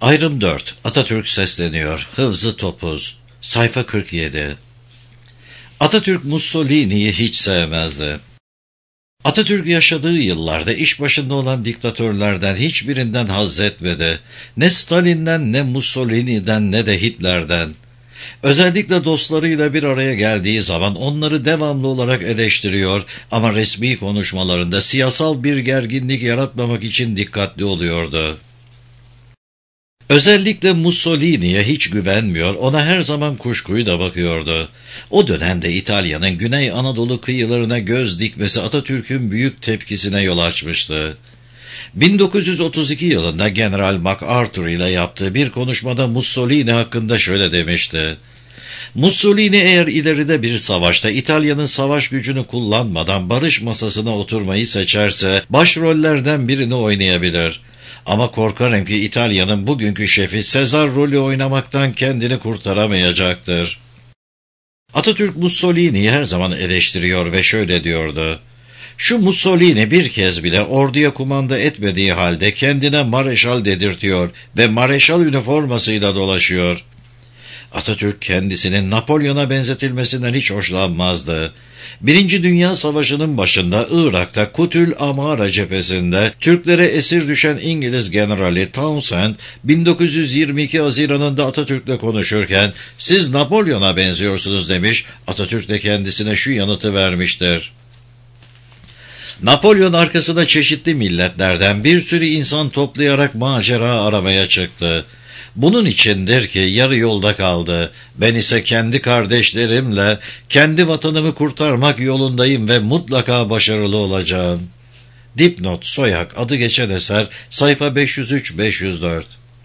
Ayrım 4. Atatürk sesleniyor. Hıfzı Topuz. Sayfa 47. Atatürk Mussolini'yi hiç sevmezdi. Atatürk yaşadığı yıllarda iş başında olan diktatörlerden hiçbirinden haz etmedi. Ne Stalin'den, ne Mussolini'den, ne de Hitler'den. Özellikle dostlarıyla bir araya geldiği zaman onları devamlı olarak eleştiriyor ama resmi konuşmalarında siyasal bir gerginlik yaratmamak için dikkatli oluyordu. Özellikle Mussolini'ye hiç güvenmiyor, ona her zaman kuşkuyla bakıyordu. O dönemde İtalya'nın Güney Anadolu kıyılarına göz dikmesi Atatürk'ün büyük tepkisine yol açmıştı. 1932 yılında General MacArthur ile yaptığı bir konuşmada Mussolini hakkında şöyle demişti. Mussolini eğer ileride bir savaşta İtalya'nın savaş gücünü kullanmadan barış masasına oturmayı seçerse başrollerden birini oynayabilir. Ama korkarım ki İtalya'nın bugünkü şefi Sezar rolü oynamaktan kendini kurtaramayacaktır. Atatürk Mussolini'yi her zaman eleştiriyor ve şöyle diyordu. Şu Mussolini bir kez bile orduya kumanda etmediği halde kendine mareşal dedirtiyor ve mareşal üniformasıyla dolaşıyor. Atatürk kendisinin Napolyon'a benzetilmesinden hiç hoşlanmazdı. Birinci Dünya Savaşı'nın başında Irak'ta Kutül Amara cephesinde Türklere esir düşen İngiliz generali Townshend 1922 Haziran'ında Atatürk'le konuşurken "Siz Napolyon'a benziyorsunuz" demiş, Atatürk de kendisine şu yanıtı vermiştir. Napolyon arkasında çeşitli milletlerden bir sürü insan toplayarak macera aramaya çıktı. Bunun içindir ki yarı yolda kaldı. Ben ise kendi kardeşlerimle kendi vatanımı kurtarmak yolundayım ve mutlaka başarılı olacağım. Dipnot Soyak adı geçen eser sayfa 503-504.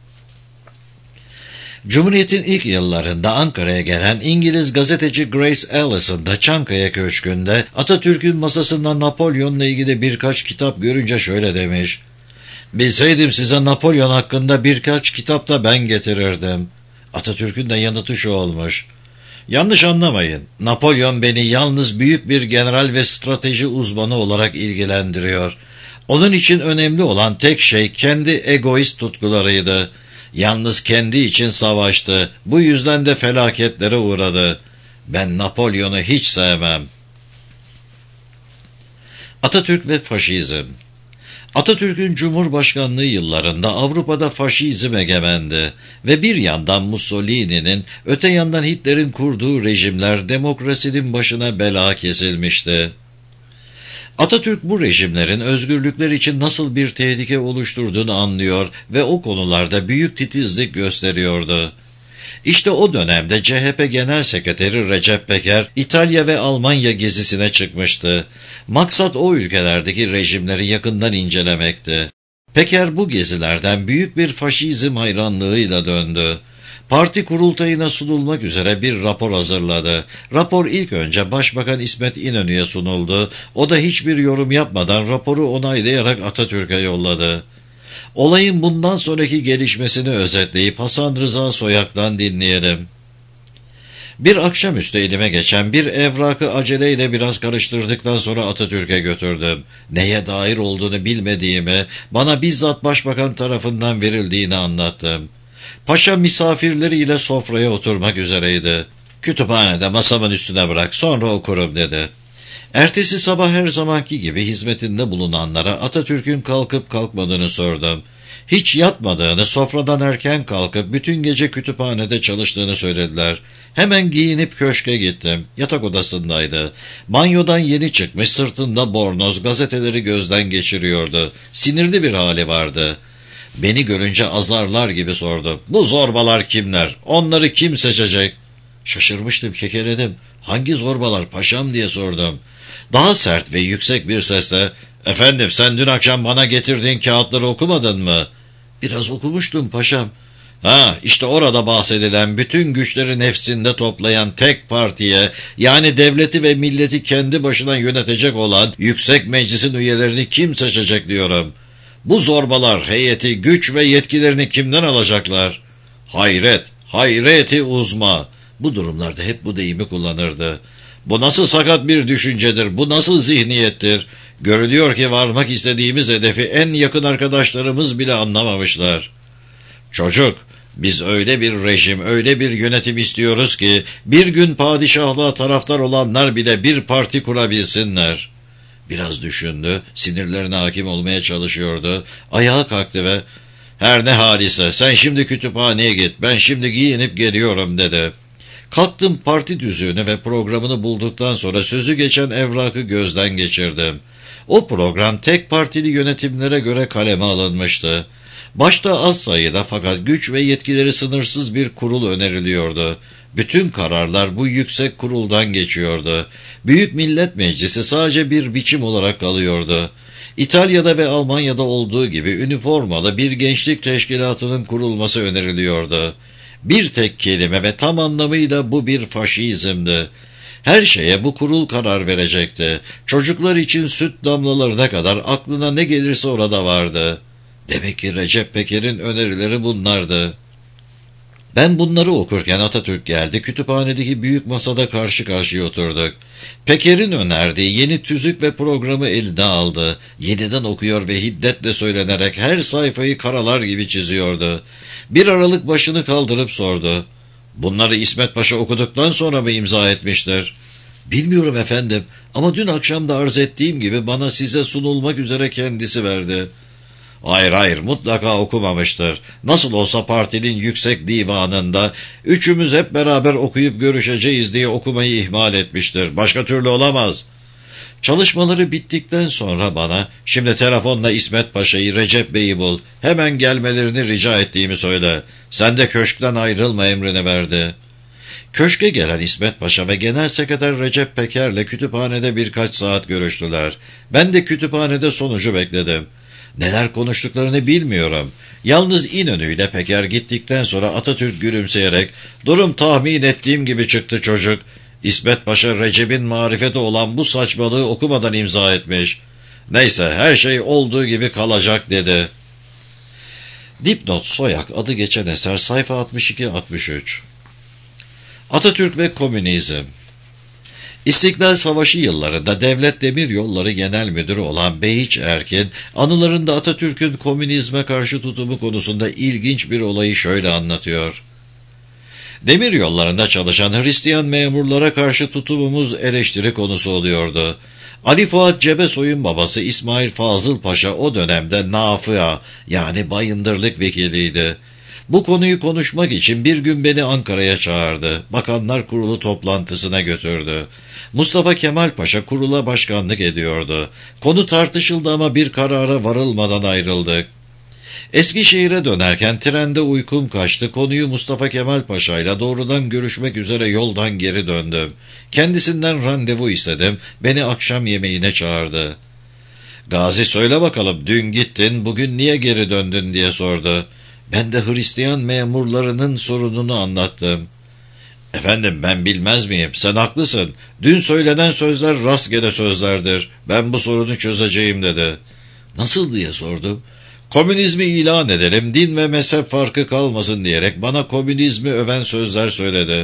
Cumhuriyet'in ilk yıllarında Ankara'ya gelen İngiliz gazeteci Grace Allison da Çankaya Köşkü'nde Atatürk'ün masasında Napolyon'la ilgili birkaç kitap görünce şöyle demiş. "Bilseydim size Napolyon hakkında birkaç kitap da ben getirirdim." Atatürk'ün de yanıtı şu olmuş. "Yanlış anlamayın. Napolyon beni yalnız büyük bir general ve strateji uzmanı olarak ilgilendiriyor. Onun için önemli olan tek şey kendi egoist tutkularıydı. Yalnız kendi için savaştı. Bu yüzden de felaketlere uğradı. Ben Napolyon'u hiç sevmem." Atatürk ve faşizm. Atatürk'ün Cumhurbaşkanlığı yıllarında Avrupa'da faşizm egemendi ve bir yandan Mussolini'nin, öte yandan Hitler'in kurduğu rejimler demokrasinin başına bela kesilmişti. Atatürk bu rejimlerin özgürlükler için nasıl bir tehlike oluşturduğunu anlıyor ve o konularda büyük titizlik gösteriyordu. İşte o dönemde CHP Genel Sekreteri Recep Peker, İtalya ve Almanya gezisine çıkmıştı. Maksat o ülkelerdeki rejimleri yakından incelemekti. Peker bu gezilerden büyük bir faşizm hayranlığıyla döndü. Parti kurultayına sunulmak üzere bir rapor hazırladı. Rapor ilk önce Başbakan İsmet İnönü'ye sunuldu. O da hiçbir yorum yapmadan raporu onaylayarak Atatürk'e yolladı. Olayın bundan sonraki gelişmesini özetleyip Hasan Rıza Soyak'tan dinleyelim. "Bir akşamüstü elime geçen bir evrakı aceleyle biraz karıştırdıktan sonra Atatürk'e götürdüm. Neye dair olduğunu bilmediğimi, bana bizzat Başbakan tarafından verildiğini anlattım. Paşa misafirleriyle sofraya oturmak üzereydi. Kütüphanede masamın üstüne bırak, sonra okurum dedi. Ertesi sabah her zamanki gibi hizmetinde bulunanlara Atatürk'ün kalkıp kalkmadığını sordum. Hiç yatmadığını, sofradan erken kalkıp bütün gece kütüphanede çalıştığını söylediler. Hemen giyinip köşke gittim. Yatak odasındaydı. Banyodan yeni çıkmış, sırtında bornoz, gazeteleri gözden geçiriyordu. Sinirli bir hali vardı. Beni görünce azarlar gibi sordu. "Bu zorbalar kimler? Onları kim seçecek?" Şaşırmıştım, kekeledim. "Hangi zorbalar paşam?" diye sordum. Daha sert ve yüksek bir sesle, "Efendim, sen dün akşam bana getirdiğin kağıtları okumadın mı?" "Biraz okumuştum paşam." "Ha, işte orada bahsedilen bütün güçleri nefsinde toplayan tek partiye, yani devleti ve milleti kendi başına yönetecek olan Yüksek Meclis'in üyelerini kim seçecek diyorum. Bu zorbalar heyeti, güç ve yetkilerini kimden alacaklar?" Hayret, hayreti uzma. Bu durumlarda hep bu deyimi kullanırdı. "Bu nasıl sakat bir düşüncedir, bu nasıl zihniyettir? Görülüyor ki varmak istediğimiz hedefi en yakın arkadaşlarımız bile anlamamışlar." Çocuk, biz öyle bir rejim, öyle bir yönetim istiyoruz ki bir gün padişahlığa taraftar olanlar bile bir parti kurabilsinler. Biraz düşündü, sinirlerine hakim olmaya çalışıyordu. Ayağa kalktı ve her ne halise sen şimdi kütüphaneye git, ben şimdi giyinip geliyorum dedi. Kalktım, parti düzüğünü ve programını bulduktan sonra sözü geçen evrakı gözden geçirdim. O program tek partili yönetimlere göre kaleme alınmıştı. Başta az sayıda fakat güç ve yetkileri sınırsız bir kurul öneriliyordu. Bütün kararlar bu yüksek kuruldan geçiyordu. Büyük Millet Meclisi sadece bir biçim olarak kalıyordu. İtalya'da ve Almanya'da olduğu gibi üniformalı bir gençlik teşkilatının kurulması öneriliyordu. Bir tek kelime ve tam anlamıyla bu bir faşizmdi. Her şeye bu kurul karar verecekti. Çocuklar için süt damlalarına kadar aklına ne gelirse orada vardı. Demek ki Recep Peker'in önerileri bunlardı. Ben bunları okurken Atatürk geldi. Kütüphanedeki büyük masada karşı karşıya oturduk. Peker'in önerdiği yeni tüzük ve programı eline aldı. Yeniden okuyor ve hiddetle söylenerek her sayfayı karalar gibi çiziyordu. Bir aralık başını kaldırıp sordu. Bunları İsmet Paşa okuduktan sonra mı imza etmiştir? Bilmiyorum efendim, ama dün akşam da arz ettiğim gibi bana size sunulmak üzere kendisi verdi. Hayır, mutlaka okumamıştır. Nasıl olsa partinin yüksek divanında üçümüz hep beraber okuyup görüşeceğiz diye okumayı ihmal etmiştir. Başka türlü olamaz. Çalışmaları bittikten sonra bana şimdi telefonla İsmet Paşa'yı, Recep Bey'i bul, hemen gelmelerini rica ettiğimi söyle. Sen de köşkten ayrılma emrini verdi. Köşke gelen İsmet Paşa ve Genel Sekreter Recep Peker'le kütüphanede birkaç saat görüştüler. Ben de kütüphanede sonucu bekledim. Neler konuştuklarını bilmiyorum. Yalnız İnönü'yle Peker gittikten sonra Atatürk gülümseyerek "Durum tahmin ettiğim gibi çıktı çocuk. İsmet Paşa Recep'in marifeti olan bu saçmalığı okumadan imza etmiş. Neyse, her şey olduğu gibi kalacak" dedi. Dipnot Soyak adı geçen eser sayfa 62-63. Atatürk ve Komünizm. İstiklal Savaşı yıllarında Devlet Demiryolları Genel Müdürü olan Behiç Erkin, anılarında Atatürk'ün komünizme karşı tutumu konusunda ilginç bir olayı şöyle anlatıyor. Demiryollarında çalışan Hristiyan memurlara karşı tutumumuz eleştiri konusu oluyordu. Ali Fuat Cebesoy'un babası İsmail Fazıl Paşa o dönemde nafıa, yani bayındırlık vekiliydi. Bu konuyu konuşmak için bir gün beni Ankara'ya çağırdı. Bakanlar Kurulu toplantısına götürdü. Mustafa Kemal Paşa kurula başkanlık ediyordu. Konu tartışıldı ama bir karara varılmadan ayrıldık. Eskişehir'e dönerken trende uykum kaçtı. Konuyu Mustafa Kemal Paşa ile doğrudan görüşmek üzere yoldan geri döndüm. Kendisinden randevu istedim. Beni akşam yemeğine çağırdı. "Gazi, söyle bakalım, dün gittin, bugün niye geri döndün?" diye sordu. Ben de Hristiyan memurlarının sorununu anlattım. "Efendim, ben bilmez miyim? Sen haklısın. Dün söylenen sözler rastgele sözlerdir. Ben bu sorunu çözeceğim" dedi. "Nasıl?" diye sordum. "Komünizmi ilan edelim, din ve mezhep farkı kalmasın" diyerek bana komünizmi öven sözler söyledi.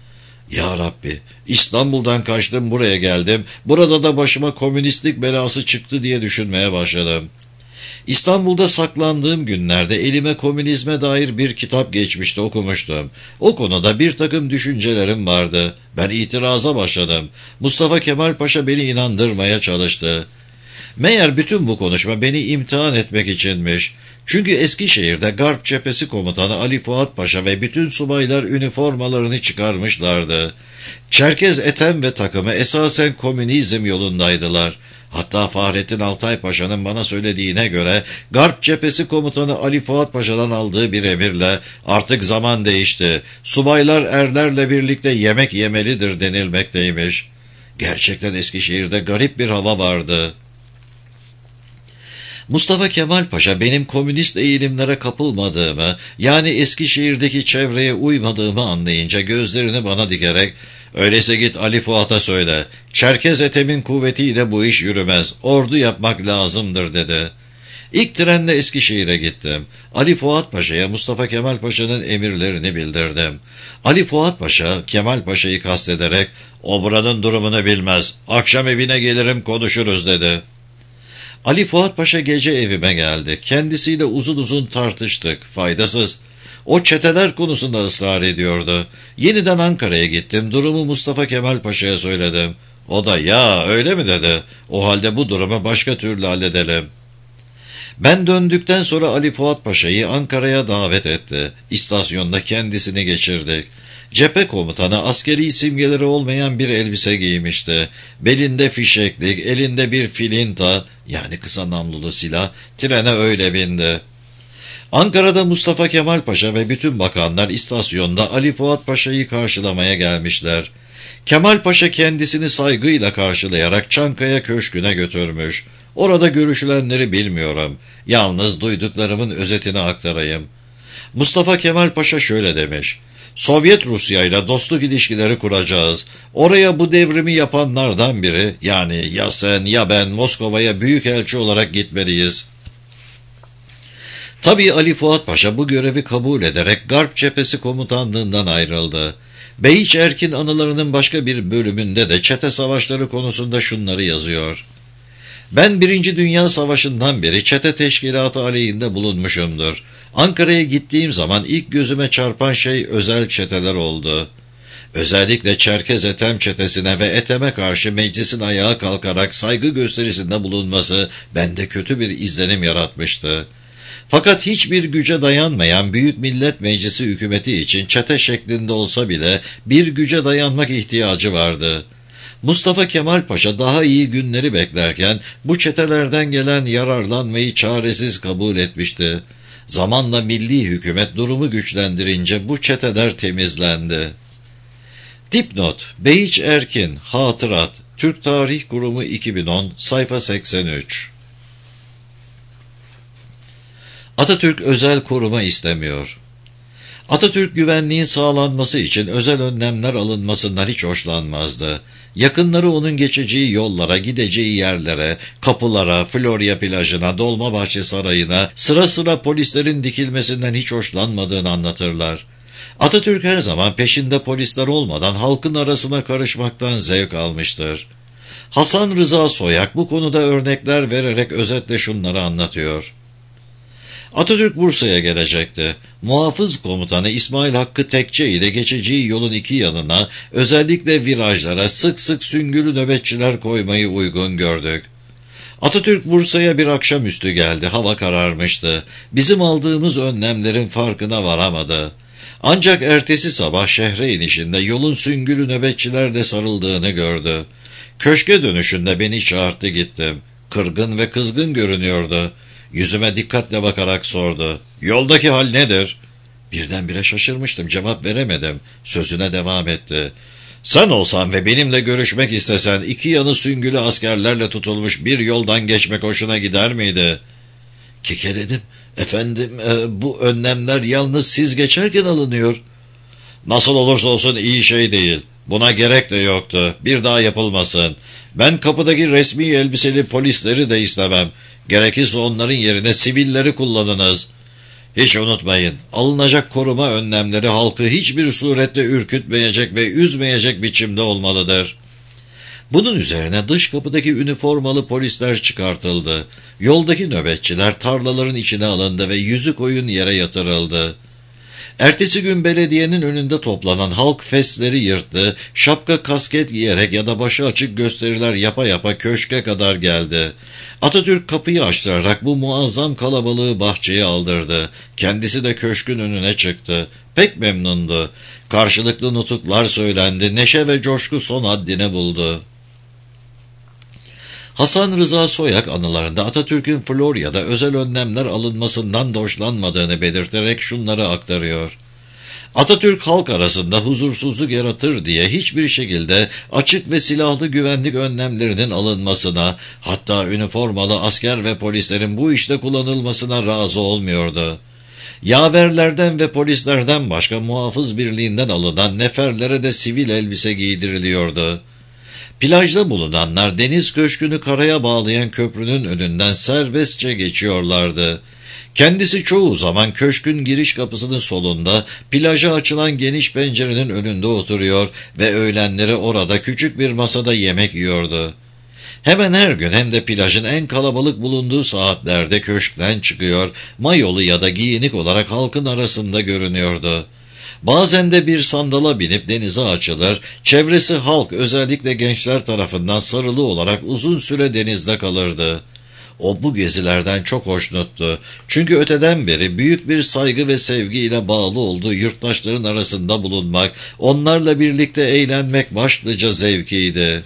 Ya Rabbi, İstanbul'dan kaçtım, buraya geldim. Burada da başıma komünistlik belası çıktı diye düşünmeye başladım. İstanbul'da saklandığım günlerde elime komünizme dair bir kitap geçmişti, okumuştum. O konuda bir takım düşüncelerim vardı. Ben itiraza başladım. Mustafa Kemal Paşa beni inandırmaya çalıştı. Meğer bütün bu konuşma beni imtihan etmek içinmiş. Çünkü Eskişehir'de Garp Cephesi Komutanı Ali Fuat Paşa ve bütün subaylar üniformalarını çıkarmışlardı. Çerkez Ethem ve takımı esasen komünizm yolundaydılar. Hatta Fahrettin Altay Paşa'nın bana söylediğine göre Garp Cephesi Komutanı Ali Fuat Paşa'dan aldığı bir emirle artık zaman değişti, subaylar erlerle birlikte yemek yemelidir denilmekteymiş. Gerçekten Eskişehir'de garip bir hava vardı. Mustafa Kemal Paşa benim komünist eğilimlere kapılmadığımı, yani Eskişehir'deki çevreye uymadığımı anlayınca gözlerini bana dikerek "Öyleyse git Ali Fuat'a söyle, Çerkez Ethem'in kuvvetiyle bu iş yürümez, ordu yapmak lazımdır" dedi. İlk trenle Eskişehir'e gittim. Ali Fuat Paşa'ya Mustafa Kemal Paşa'nın emirlerini bildirdim. Ali Fuat Paşa, Kemal Paşa'yı kastederek "O buranın durumunu bilmez, akşam evine gelirim konuşuruz" dedi. Ali Fuat Paşa gece evime geldi. Kendisiyle uzun uzun tartıştık. Faydasız. O çeteler konusunda ısrar ediyordu. Yeniden Ankara'ya gittim, durumu Mustafa Kemal Paşa'ya söyledim. O da ya öyle mi dedi. O halde bu durumu başka türlü halledelim. Ben döndükten sonra Ali Fuat Paşa'yı Ankara'ya davet etti. İstasyonda kendisini geçirdik. Cephe komutanı askeri simgeleri olmayan bir elbise giymişti. Belinde fişeklik, elinde bir filinta, yani kısa namlulu silah, trene öyle bindi. Ankara'da Mustafa Kemal Paşa ve bütün bakanlar istasyonda Ali Fuat Paşa'yı karşılamaya gelmişler. Kemal Paşa kendisini saygıyla karşılayarak Çankaya Köşkü'ne götürmüş. Orada görüşülenleri bilmiyorum. Yalnız duyduklarımın özetini aktarayım. Mustafa Kemal Paşa şöyle demiş: Sovyet Rusya ile dostluk ilişkileri kuracağız. Oraya bu devrimi yapanlardan biri, yani ya sen ya ben Moskova'ya büyükelçi olarak gitmeliyiz. Tabii Ali Fuat Paşa bu görevi kabul ederek Garp Cephesi komutanlığından ayrıldı. Beyiç Erkin anılarının başka bir bölümünde de çete savaşları konusunda şunları yazıyor: Ben 1. Dünya Savaşı'ndan beri çete teşkilatı aleyhinde bulunmuşumdur. Ankara'ya gittiğim zaman ilk gözüme çarpan şey özel çeteler oldu. Özellikle Çerkez Ethem çetesine ve Ethem'e karşı meclisin ayağa kalkarak saygı gösterisinde bulunması bende kötü bir izlenim yaratmıştı. Fakat hiçbir güce dayanmayan Büyük Millet Meclisi hükümeti için çete şeklinde olsa bile bir güce dayanmak ihtiyacı vardı. Mustafa Kemal Paşa daha iyi günleri beklerken bu çetelerden gelen yararlanmayı çaresiz kabul etmişti. Zamanla milli hükümet durumu güçlendirince bu çeteler temizlendi. Dipnot: Beyiç Erkin, Hatırat, Türk Tarih Kurumu 2010, sayfa 83. Atatürk özel koruma istemiyor. Atatürk güvenliğin sağlanması için özel önlemler alınmasından hiç hoşlanmazdı. Yakınları onun geçeceği yollara, gideceği yerlere, kapılara, Florya plajına, Dolmabahçe Sarayı'na sıra sıra polislerin dikilmesinden hiç hoşlanmadığını anlatırlar. Atatürk her zaman peşinde polisler olmadan halkın arasına karışmaktan zevk almıştır. Hasan Rıza Soyak bu konuda örnekler vererek özetle şunları anlatıyor. Atatürk Bursa'ya gelecekti. Muhafız komutanı İsmail Hakkı Tekçe ile geçeceği yolun iki yanına, özellikle virajlara sık sık süngülü nöbetçiler koymayı uygun gördük. Atatürk Bursa'ya bir akşamüstü geldi. Hava kararmıştı. Bizim aldığımız önlemlerin farkına varamadı. Ancak ertesi sabah şehre inişinde yolun süngülü nöbetçilerle sarıldığını gördü. Köşke dönüşünde beni çağırdı, gittim. Kırgın ve kızgın görünüyordu. Yüzüme dikkatle bakarak sordu: Yoldaki hal nedir? Birdenbire şaşırmıştım, cevap veremedim. Sözüne devam etti: Sen olsan ve benimle görüşmek istesen iki yanı süngülü askerlerle tutulmuş bir yoldan geçmek hoşuna gider miydi? Kekeledim. Efendim, bu önlemler yalnız siz geçerken alınıyor. Nasıl olursa olsun iyi şey değil. Buna gerek de yoktu. Bir daha yapılmasın. Ben kapıdaki resmi elbiseli polisleri de istemem. Gerekirse onların yerine sivilleri kullanınız. Hiç unutmayın, alınacak koruma önlemleri halkı hiçbir surette ürkütmeyecek ve üzmeyecek biçimde olmalıdır. Bunun üzerine dış kapıdaki üniformalı polisler çıkartıldı. Yoldaki nöbetçiler tarlaların içine alındı ve yüzü koyun yere yatırıldı. Ertesi gün belediyenin önünde toplanan halk fesleri yırttı, şapka kasket giyerek ya da başı açık gösteriler yapa yapa köşke kadar geldi. Atatürk kapıyı açtırarak bu muazzam kalabalığı bahçeye aldırdı. Kendisi de köşkün önüne çıktı. Pek memnundu. Karşılıklı nutuklar söylendi, neşe ve coşku son haddini buldu. Hasan Rıza Soyak anılarında Atatürk'ün Florya'da özel önlemler alınmasından da hoşlanmadığını belirterek şunları aktarıyor. Atatürk halk arasında huzursuzluk yaratır diye hiçbir şekilde açık ve silahlı güvenlik önlemlerinin alınmasına, hatta üniformalı asker ve polislerin bu işte kullanılmasına razı olmuyordu. Yaverlerden ve polislerden başka muhafız birliğinden alınan neferlere de sivil elbise giydiriliyordu. Plajda bulunanlar deniz köşkünü karaya bağlayan köprünün önünden serbestçe geçiyorlardı. Kendisi çoğu zaman köşkün giriş kapısının solunda, plaja açılan geniş pencerenin önünde oturuyor ve öğlenleri orada küçük bir masada yemek yiyordu. Hemen her gün hem de plajın en kalabalık bulunduğu saatlerde köşkten çıkıyor, mayolu ya da giyinik olarak halkın arasında görünüyordu. Bazen de bir sandala binip denize açılır, çevresi halk özellikle gençler tarafından sarılı olarak uzun süre denizde kalırdı. O bu gezilerden çok hoşnuttu. Çünkü öteden beri büyük bir saygı ve sevgiyle bağlı olduğu yurttaşların arasında bulunmak, onlarla birlikte eğlenmek başlıca zevkiydi.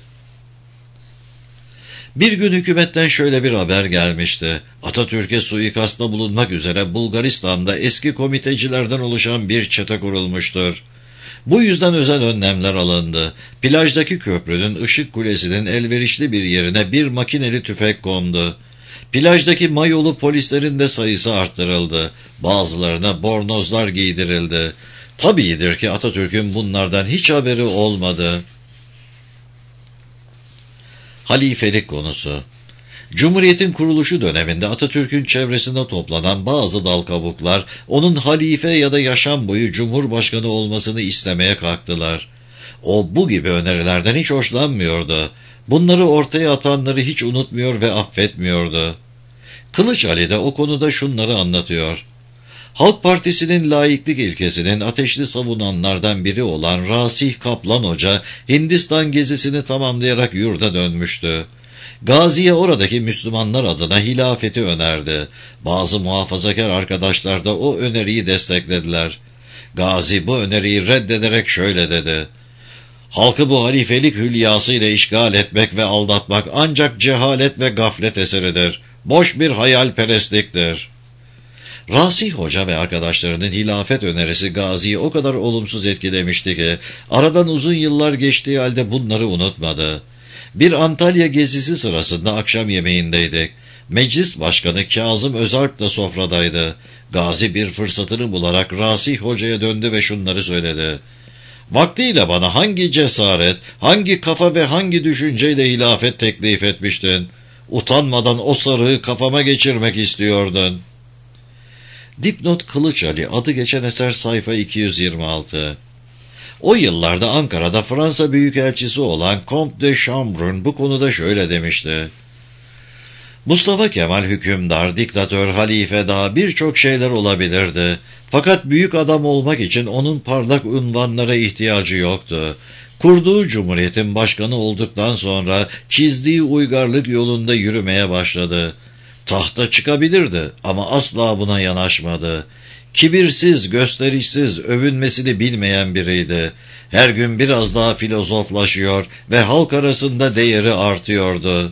Bir gün hükümetten şöyle bir haber gelmişti. Atatürk'e suikasta bulunmak üzere Bulgaristan'da eski komitecilerden oluşan bir çete kurulmuştur. Bu yüzden özel önlemler alındı. Plajdaki köprünün ışık kulesinin elverişli bir yerine bir makineli tüfek kondu. Plajdaki mayolu polislerin de sayısı arttırıldı. Bazılarına bornozlar giydirildi. Tabiidir ki Atatürk'ün bunlardan hiç haberi olmadı. Halifelik konusu. Cumhuriyetin kuruluşu döneminde Atatürk'ün çevresinde toplanan bazı dal kabuklar onun halife ya da yaşam boyu cumhurbaşkanı olmasını istemeye kalktılar. O bu gibi önerilerden hiç hoşlanmıyordu. Bunları ortaya atanları hiç unutmuyor ve affetmiyordu. Kılıç Ali de o konuda şunları anlatıyor. Halk Partisi'nin laiklik ilkesinin ateşli savunanlardan biri olan Rasih Kaplan Hoca, Hindistan gezisini tamamlayarak yurda dönmüştü. Gazi'ye oradaki Müslümanlar adına hilafeti önerdi. Bazı muhafazakar arkadaşlar da o öneriyi desteklediler. Gazi bu öneriyi reddederek şöyle dedi. Halkı bu halifelik hülyasıyla işgal etmek ve aldatmak ancak cehalet ve gaflet eseridir. Boş bir hayalperestliktir. Rasih Hoca ve arkadaşlarının hilafet önerisi Gazi'yi o kadar olumsuz etkilemişti ki aradan uzun yıllar geçtiği halde bunları unutmadı. Bir Antalya gezisi sırasında akşam yemeğindeydik. Meclis Başkanı Kazım Özalp da sofradaydı. Gazi bir fırsatını bularak Rasih Hoca'ya döndü ve şunları söyledi. Vaktiyle bana hangi cesaret, hangi kafa ve hangi düşünceyle hilafet teklif etmiştin? Utanmadan o sarığı kafama geçirmek istiyordun. Dipnot Kılıç Ali, adı geçen eser, sayfa 226. O yıllarda Ankara'da Fransa Büyükelçisi olan Comte de Chambrun bu konuda şöyle demişti. Mustafa Kemal hükümdar, diktatör, halife daha birçok şeyler olabilirdi. Fakat büyük adam olmak için onun parlak unvanlara ihtiyacı yoktu. Kurduğu cumhuriyetin başkanı olduktan sonra çizdiği uygarlık yolunda yürümeye başladı. Tahta çıkabilirdi ama asla buna yanaşmadı. Kibirsiz, gösterişsiz, övünmesini bilmeyen biriydi. Her gün biraz daha filozoflaşıyor ve halk arasında değeri artıyordu.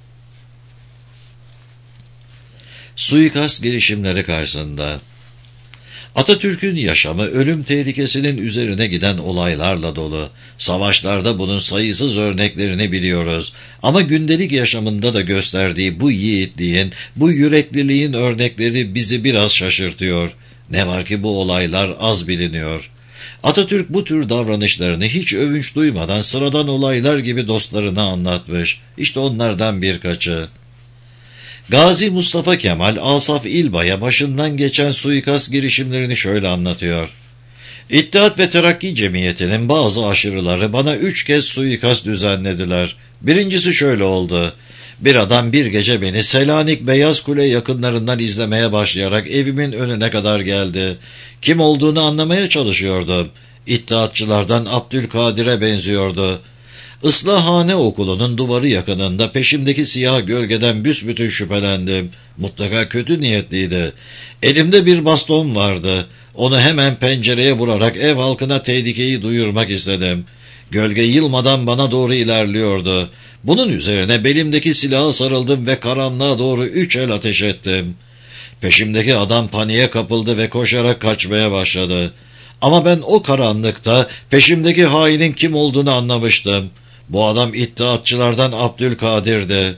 Suikast girişimleri karşısında Atatürk'ün yaşamı ölüm tehlikesinin üzerine giden olaylarla dolu. Savaşlarda bunun sayısız örneklerini biliyoruz. Ama gündelik yaşamında da gösterdiği bu yiğitliğin, bu yürekliliğin örnekleri bizi biraz şaşırtıyor. Ne var ki bu olaylar az biliniyor. Atatürk bu tür davranışlarını hiç övünç duymadan sıradan olaylar gibi dostlarına anlatmış. İşte onlardan birkaçı. Gazi Mustafa Kemal, Asaf İlbay'a başından geçen suikast girişimlerini şöyle anlatıyor. İttihat ve Terakki Cemiyeti'nin bazı aşırıları bana 3 kez suikast düzenlediler. Birincisi şöyle oldu. Bir adam bir gece beni Selanik Beyaz Kule yakınlarından izlemeye başlayarak evimin önüne kadar geldi. Kim olduğunu anlamaya çalışıyordum. İttihatçılardan Abdülkadir'e benziyordu. Islahhane okulunun duvarı yakınında peşimdeki siyah gölgeden büsbütün şüphelendim. Mutlaka kötü niyetliydi. Elimde bir baston vardı. Onu hemen pencereye vurarak ev halkına tehlikeyi duyurmak istedim. Gölge yılmadan bana doğru ilerliyordu. Bunun üzerine belimdeki silaha sarıldım ve karanlığa doğru 3 el ateş ettim. Peşimdeki adam paniğe kapıldı ve koşarak kaçmaya başladı. Ama ben o karanlıkta peşimdeki hainin kim olduğunu anlamıştım. Bu adam İttihatçılardan Abdülkadir'di.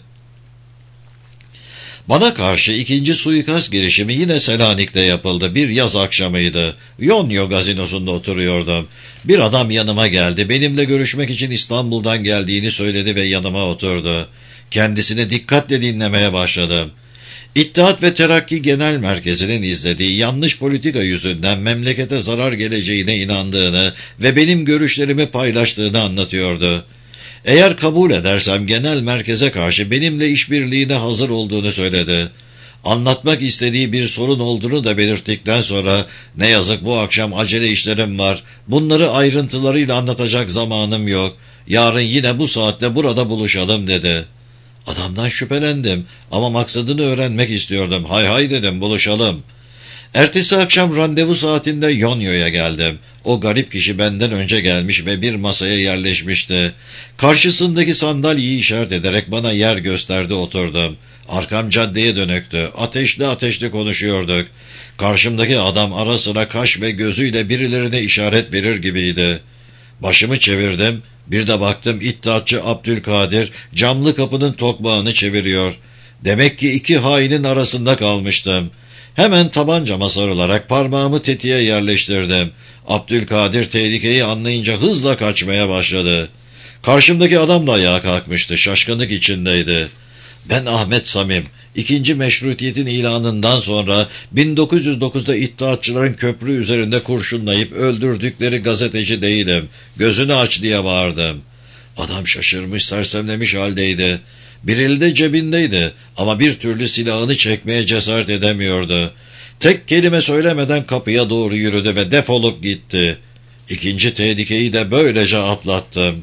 Bana karşı ikinci suikast girişimi yine Selanik'te yapıldı. Bir yaz akşamıydı. Yonyo gazinosunda oturuyordum. Bir adam yanıma geldi. Benimle görüşmek için İstanbul'dan geldiğini söyledi ve yanıma oturdu. Kendisini dikkatle dinlemeye başladım. İttihat ve Terakki Genel Merkezi'nin izlediği yanlış politika yüzünden memlekete zarar geleceğine inandığını ve benim görüşlerimi paylaştığını anlatıyordu. Eğer kabul edersem genel merkeze karşı benimle işbirliğine hazır olduğunu söyledi. Anlatmak istediği bir sorun olduğunu da belirttikten sonra ne yazık bu akşam acele işlerim var. Bunları ayrıntılarıyla anlatacak zamanım yok. Yarın yine bu saatte burada buluşalım dedi. Adamdan şüphelendim ama maksadını öğrenmek istiyordum. Hay hay dedim, buluşalım. Ertesi akşam randevu saatinde Yonyo'ya geldim. O garip kişi benden önce gelmiş ve bir masaya yerleşmişti. Karşısındaki sandalyeyi işaret ederek bana yer gösterdi, oturdum. Arkam caddeye dönüktü. Ateşli ateşli konuşuyorduk. Karşımdaki adam ara sıra kaş ve gözüyle birilerine işaret verir gibiydi. Başımı çevirdim. Bir de baktım İttihatçı Abdülkadir camlı kapının tokmağını çeviriyor. Demek ki iki hainin arasında kalmıştım. Hemen tabancama sarılarak parmağımı tetiğe yerleştirdim. Abdülkadir tehlikeyi anlayınca hızla kaçmaya başladı. Karşımdaki adam da ayağa kalkmıştı. Şaşkınlık içindeydi. Ben Ahmet Samim. İkinci meşrutiyetin ilanından sonra 1909'da İttihatçıların köprü üzerinde kurşunlayıp öldürdükleri gazeteci değilim. Gözünü aç diye bağırdım. Adam şaşırmış, sersemlemiş haldeydi. Bir eli de cebindeydi ama bir türlü silahını çekmeye cesaret edemiyordu. Tek kelime söylemeden kapıya doğru yürüdü ve defolup gitti. İkinci tehlikeyi de böylece atlattım.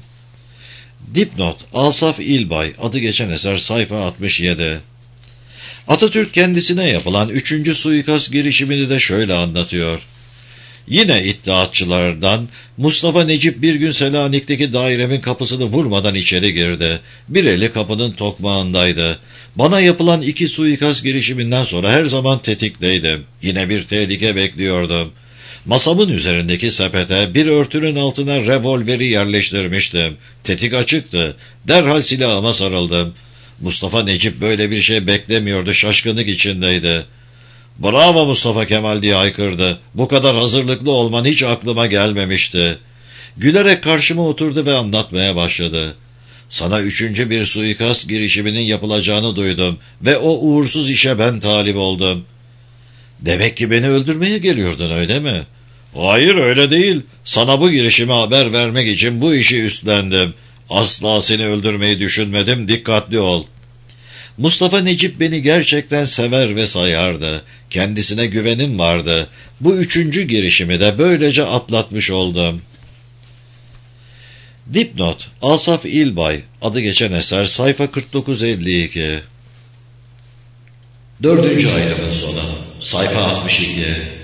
Dipnot: Asaf İlbay, adı geçen eser, sayfa 67. Atatürk kendisine yapılan 3. suikast girişimini de şöyle anlatıyor. Yine İttihatçılardan Mustafa Necip bir gün Selanik'teki dairemin kapısını vurmadan içeri girdi. Bir eli kapının tokmağındaydı. Bana yapılan 2 suikast girişiminden sonra her zaman tetikteydim. Yine bir tehlike bekliyordum. Masamın üzerindeki sepete bir örtünün altına revolveri yerleştirmiştim. Tetik açıktı. Derhal silahıma sarıldım. Mustafa Necip böyle bir şey beklemiyordu, şaşkınlık içindeydi. "Bravo Mustafa Kemal!" diye haykırdı. "Bu kadar hazırlıklı olman hiç aklıma gelmemişti." Gülerek karşıma oturdu ve anlatmaya başladı. "Sana 3. bir suikast girişiminin yapılacağını duydum ve o uğursuz işe ben talip oldum." "Demek ki beni öldürmeye geliyordun, öyle mi?" "Hayır, öyle değil. Sana bu girişime haber vermek için bu işi üstlendim. Asla seni öldürmeyi düşünmedim, dikkatli ol." Mustafa Necip beni gerçekten sever ve sayardı. Kendisine güvenim vardı. Bu 3. girişimi de böylece atlatmış oldum. Dipnot: Asaf İlbay, adı geçen eser, sayfa 49-52. 4. ayrımın sonu, sayfa 62.